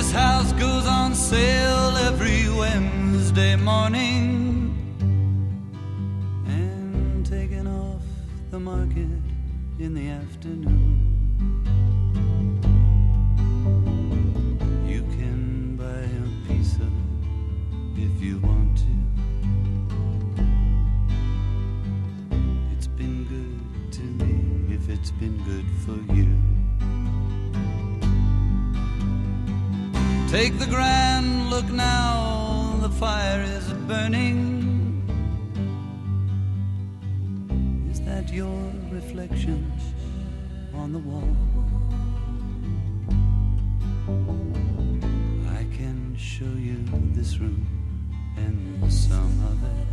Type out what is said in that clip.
This house goes on sale every Wednesday morning and taken off the market in the afternoon. You can buy a piece of it if you want to. It's been good to me if it's been good for you. Take the grand look now, the fire is burning. Is that your reflection on the wall? I can show you this room and some other.